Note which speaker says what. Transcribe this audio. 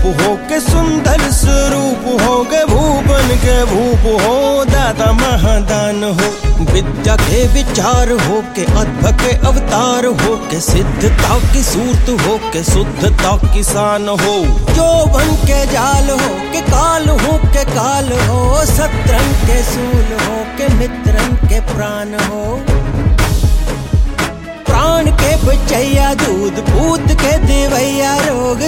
Speaker 1: हो के सुंदर स्वरूप हो के भूपन के भूप हो, दाता महादान हो। विद्या के विचार हो के अद्भुत के अवतार हो के, सिद्धता की सूरत हो के शुद्धता की शान हो। यौवन के जाल हो के काल हो के काल हो, शत्रन के सूल हो के मित्रन के प्राण हो। प्राण के बचैया दूध पूत के देवैया रोग